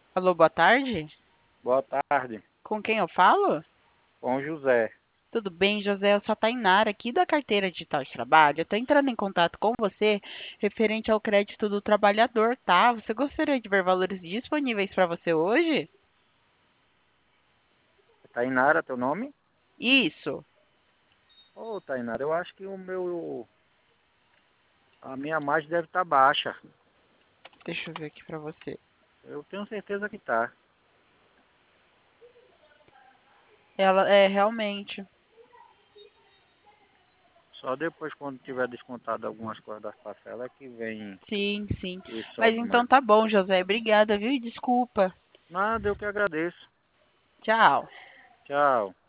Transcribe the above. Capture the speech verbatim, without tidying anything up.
Alô, boa tarde. Boa tarde, Com quem eu falo? com o José. Tudo bem, José? Eu sou a Tainara aqui da Carteira Digital de Trabalho. Eu estou entrando em contato com você referente ao crédito do trabalhador, tá? Você gostaria de ver valores disponíveis para você hoje? Tainara, teu nome? Isso. Ô, Tainara, eu acho que o meu, a minha margem deve estar baixa. Deixa eu ver aqui para você. Eu tenho certeza que tá. Ela é realmente. Só depois, quando tiver descontado algumas coisas das parcelas, é que vem Sim, sim. e Mas sobe então mais. tá bom, José. Obrigada, viu? E desculpa. Nada, eu que agradeço. Tchau. Tchau.